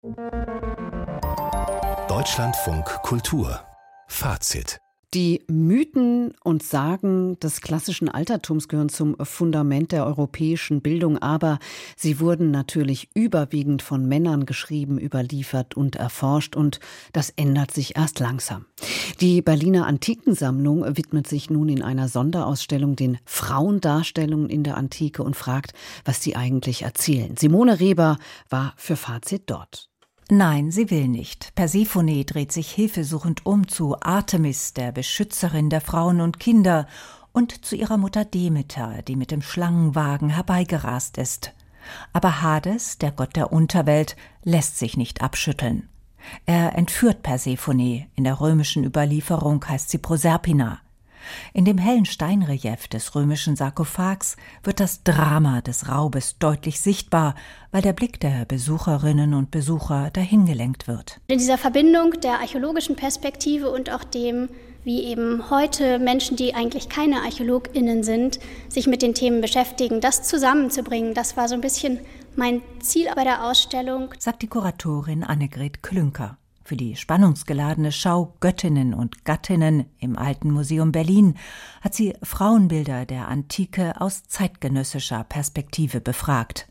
Deutschlandfunk Kultur Fazit. Die Mythen und Sagen des klassischen Altertums gehören zum Fundament der europäischen Bildung, aber sie wurden natürlich überwiegend von Männern geschrieben, überliefert und erforscht, und das ändert sich erst langsam. Die Berliner Antikensammlung widmet sich nun in einer Sonderausstellung den Frauendarstellungen in der Antike und fragt, was sie eigentlich erzählen. Simone Reber war für Fazit dort. Nein, sie will nicht. Persephone dreht sich hilfesuchend um zu Artemis, der Beschützerin der Frauen und Kinder, und zu ihrer Mutter Demeter, die mit dem Schlangenwagen herbeigerast ist. Aber Hades, der Gott der Unterwelt, lässt sich nicht abschütteln. Er entführt Persephone, in der römischen Überlieferung heißt sie Proserpina. In dem hellen Steinrelief des römischen Sarkophags wird das Drama des Raubes deutlich sichtbar, weil der Blick der Besucherinnen und Besucher dahingelenkt wird. In dieser Verbindung der archäologischen Perspektive und auch dem, wie eben heute Menschen, die eigentlich keine ArchäologInnen sind, sich mit den Themen beschäftigen, das zusammenzubringen, das war so ein bisschen mein Ziel bei der Ausstellung, sagt die Kuratorin Annegret Klünker. Für die spannungsgeladene Schau Göttinnen und Gattinnen im Alten Museum Berlin hat sie Frauenbilder der Antike aus zeitgenössischer Perspektive befragt.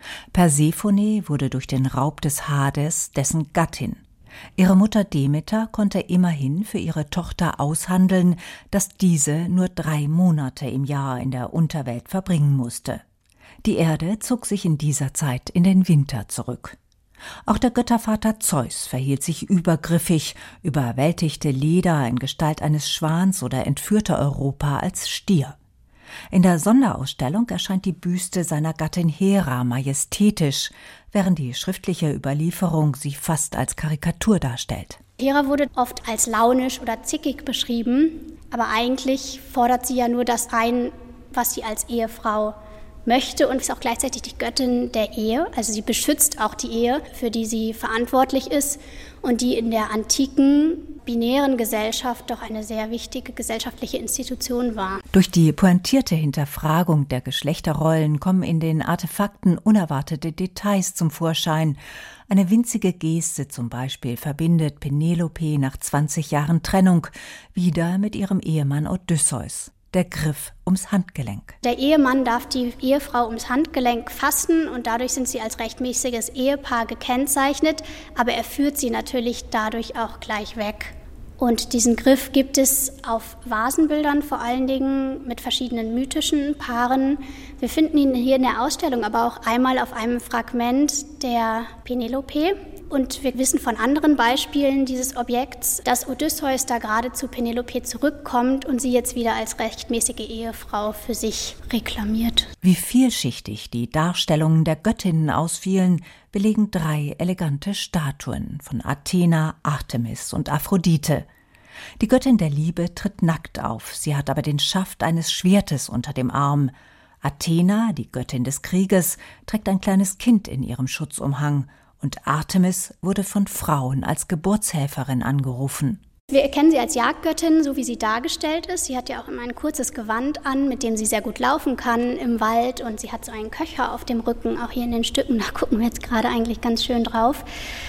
Persephone wurde durch den Raub des Hades dessen Gattin. Ihre Mutter Demeter konnte immerhin für ihre Tochter aushandeln, dass diese nur 3 Monate im Jahr in der Unterwelt verbringen musste. Die Erde zog sich in dieser Zeit in den Winter zurück. Auch der Göttervater Zeus verhielt sich übergriffig, überwältigte Leda in Gestalt eines Schwans oder entführte Europa als Stier. In der Sonderausstellung erscheint die Büste seiner Gattin Hera majestätisch, während die schriftliche Überlieferung sie fast als Karikatur darstellt. Hera wurde oft als launisch oder zickig beschrieben, aber eigentlich fordert sie ja nur das ein, was sie als Ehefrau möchte, und ist auch gleichzeitig die Göttin der Ehe. Also sie beschützt auch die Ehe, für die sie verantwortlich ist und die in der antiken, binären Gesellschaft doch eine sehr wichtige gesellschaftliche Institution war. Durch die pointierte Hinterfragung der Geschlechterrollen kommen in den Artefakten unerwartete Details zum Vorschein. Eine winzige Geste zum Beispiel verbindet Penelope nach 20 Jahren Trennung wieder mit ihrem Ehemann Odysseus. Der Griff ums Handgelenk. Der Ehemann darf die Ehefrau ums Handgelenk fassen und dadurch sind sie als rechtmäßiges Ehepaar gekennzeichnet, aber er führt sie natürlich dadurch auch gleich weg. Und diesen Griff gibt es auf Vasenbildern vor allen Dingen mit verschiedenen mythischen Paaren. Wir finden ihn hier in der Ausstellung aber auch einmal auf einem Fragment der Penelope. Und wir wissen von anderen Beispielen dieses Objekts, dass Odysseus da gerade zu Penelope zurückkommt und sie jetzt wieder als rechtmäßige Ehefrau für sich reklamiert. Wie vielschichtig die Darstellungen der Göttinnen ausfielen, belegen 3 elegante Statuen von Athena, Artemis und Aphrodite. Die Göttin der Liebe tritt nackt auf, sie hat aber den Schaft eines Schwertes unter dem Arm. Athena, die Göttin des Krieges, trägt ein kleines Kind in ihrem Schutzumhang. Und Artemis wurde von Frauen als Geburtshelferin angerufen. Wir erkennen sie als Jagdgöttin, so wie sie dargestellt ist. Sie hat ja auch immer ein kurzes Gewand an, mit dem sie sehr gut laufen kann im Wald. Und sie hat so einen Köcher auf dem Rücken, auch hier in den Stücken. Da gucken wir jetzt gerade eigentlich ganz schön drauf.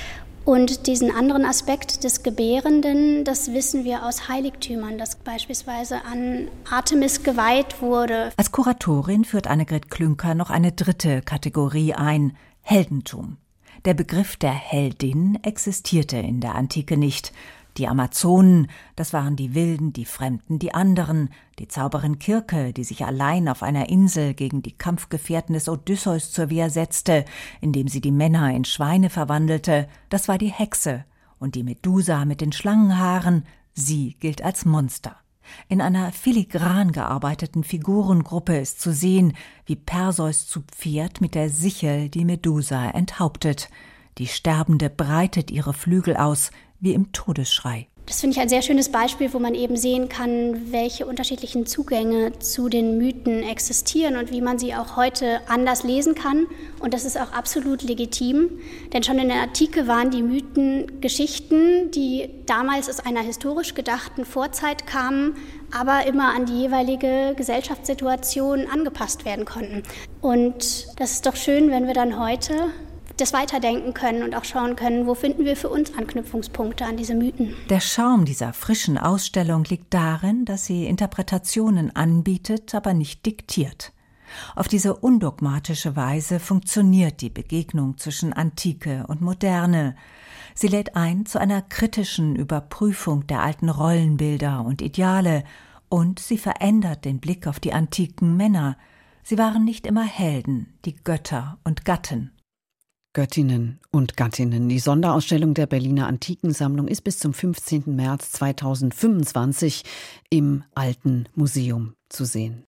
Und diesen anderen Aspekt des Gebärenden, das wissen wir aus Heiligtümern, das beispielsweise an Artemis geweiht wurde. Als Kuratorin führt Annegret Klünker noch eine 3. Kategorie ein: Heldentum. Der Begriff der Heldin existierte in der Antike nicht. Die Amazonen, das waren die Wilden, die Fremden, die anderen. Die Zauberin Kirke, die sich allein auf einer Insel gegen die Kampfgefährten des Odysseus zur Wehr setzte, indem sie die Männer in Schweine verwandelte, das war die Hexe. Und die Medusa mit den Schlangenhaaren, sie gilt als Monster. In einer filigran gearbeiteten Figurengruppe ist zu sehen, wie Perseus zu Pferd mit der Sichel die Medusa enthauptet. Die Sterbende breitet ihre Flügel aus, wie im Todesschrei. Das finde ich ein sehr schönes Beispiel, wo man eben sehen kann, welche unterschiedlichen Zugänge zu den Mythen existieren und wie man sie auch heute anders lesen kann. Und das ist auch absolut legitim, denn schon in der Antike waren die Mythen Geschichten, die damals aus einer historisch gedachten Vorzeit kamen, aber immer an die jeweilige Gesellschaftssituation angepasst werden konnten. Und das ist doch schön, wenn wir dann heute das weiterdenken können und auch schauen können, wo finden wir für uns Anknüpfungspunkte an diese Mythen. Der Charme dieser frischen Ausstellung liegt darin, dass sie Interpretationen anbietet, aber nicht diktiert. Auf diese undogmatische Weise funktioniert die Begegnung zwischen Antike und Moderne. Sie lädt ein zu einer kritischen Überprüfung der alten Rollenbilder und Ideale, und sie verändert den Blick auf die antiken Männer. Sie waren nicht immer Helden, die Götter und Gatten. Göttinnen und Gattinnen. Die Sonderausstellung der Berliner Antikensammlung ist bis zum 15. März 2025 im Alten Museum zu sehen.